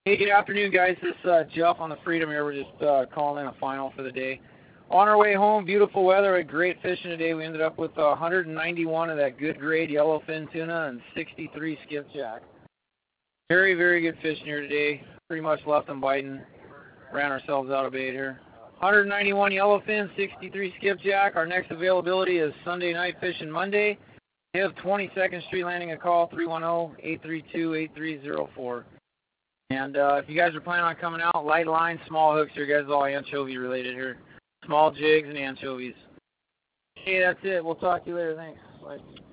Hey, good afternoon, guys. This is Jeff on the Freedom here. We're just calling in a final for the day. On our way home, beautiful weather. We had great fishing today. We ended up with 191 of that good grade yellowfin tuna and 63 skipjack. Very, very good fishing here today. Pretty much left them biting. Ran ourselves out of bait here. 191 yellowfin, 63 skipjack. Our next availability is Sunday night fishing Monday. We have 22nd Street Landing a call, 310-832-8304. And if you guys are planning on coming out, light line, small hooks, you guys are all anchovy related here. Small jigs and anchovies. Hey, that's it. We'll talk to you later. Thanks. Bye.